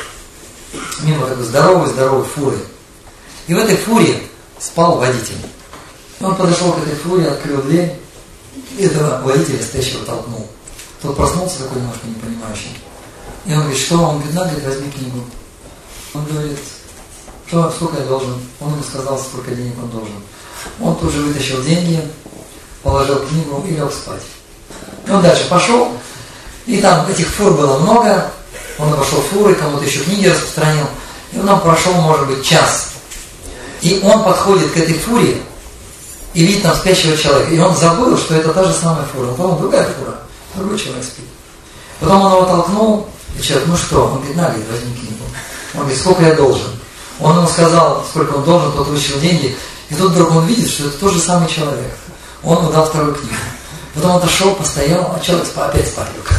мимо такой здоровой-здоровой фуры. И в этой фуре спал водитель. И он подошел к этой фуре, открыл дверь, и этого водителя стоящего толкнул. Тот проснулся такой немножко непонимающий. И он говорит, что? Он говорит, на, говорит, возьми книгу. Он говорит, что, сколько я должен? Он ему сказал, сколько денег он должен. Он тут же вытащил деньги, положил книгу и лег спать. И он дальше пошел, и там этих фур было много, он обошел фуры, кому-то еще книги распространил, и он нам прошел, может быть, час. И он подходит к этой фуре и видит там спящего человека. И он забыл, что это та же самая фура. Он подумал, другая фура, другой человек спит. Потом он его толкнул, и человек, ну что? Он говорит, на, говорит, возьми книгу. Он говорит, сколько я должен? Он ему сказал, сколько он должен, тот вытащил деньги. И тут вдруг он видит, что это тот же самый человек. Он ему дал вторую книгу. Потом он отошел, постоял, а человек опять спать лег.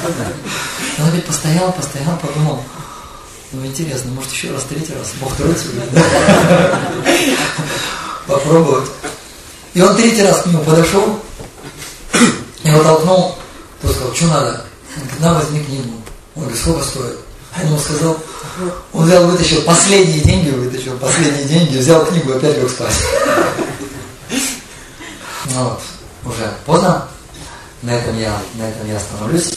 Он опять постоял, постоял, подумал, ну интересно, может еще раз, третий раз, Бог троицу будет. Попробовать. И он третий раз к нему подошел, его толкнул, тот сказал, что надо? Он говорит, на, возьми книгу. Он говорит, сколько стоит? Он ему сказал, он взял, вытащил последние деньги, вытащил последние деньги, взял книгу и опять лег спать. Ну вот, уже поздно. На этом я, на этом я остановлюсь.